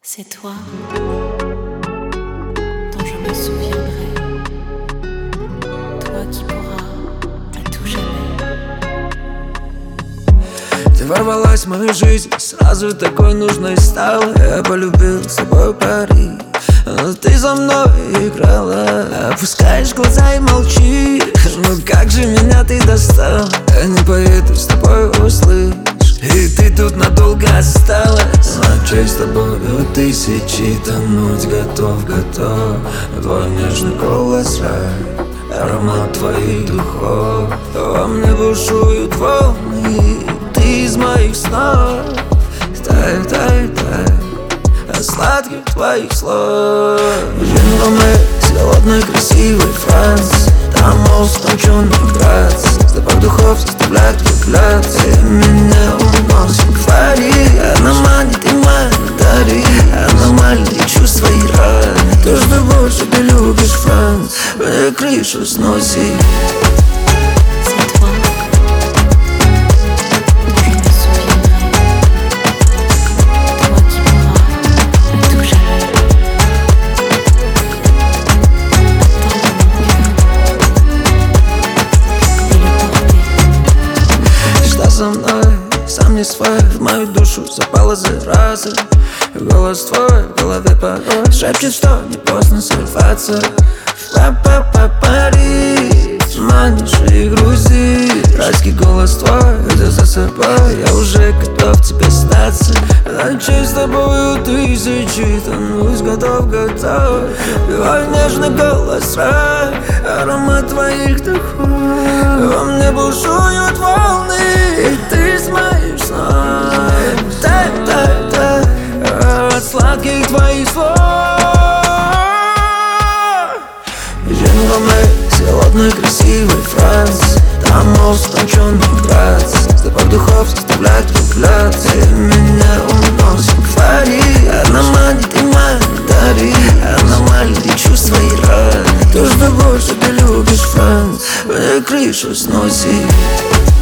C'est toi dont je me souviendrai, toi qui pourras à tout jamais. Ты ворвалась в мою жизнь, сразу такой нужной стала. Я полюбил с тобой пари, но ты за мной играла. Опускаешь глаза и молчишь, ну как же меня ты достал. Я не поеду с тобой, услышь, и ты тут надолго осталась. Ночей с тобою тысячи, тонуть готов. Твой нежный голос рай, аромат твоих духов. Во мне бушуют волны, ты из моих снов. Тай от сладких твоих слов. С голодной красивой Франции, там мост конченый Грац. Запах духов заставляет влюбляться, и меня уносит к фаре. Она манит и манит, дари аномальные чувства и раны. То, что больше ты любишь, Франц, мне крышу сносит. Со мной, сам не свой, в мою душу запала зараза. Голос твой в голове порой шепчет, что не поздно сорваться. Пари, манишь и грузи. Райский голос твой, ведя за собой, я уже готов тебе остаться. Ночей с тобою тысячи, тонуть готов. Твой нежный голос рай, аромат твоих духов. Во мне бушуют волны, и ты из моих снов. Тай от сладких твоих слов. С голодной красивой Франции, там мост конченый Грац. Запах духов заставляет влюбляться, и меня уносит к фаре. Она манит и манит, дари аномальные чувства и раны. То, что больше ты любишь, Франц, мне крышу сносит.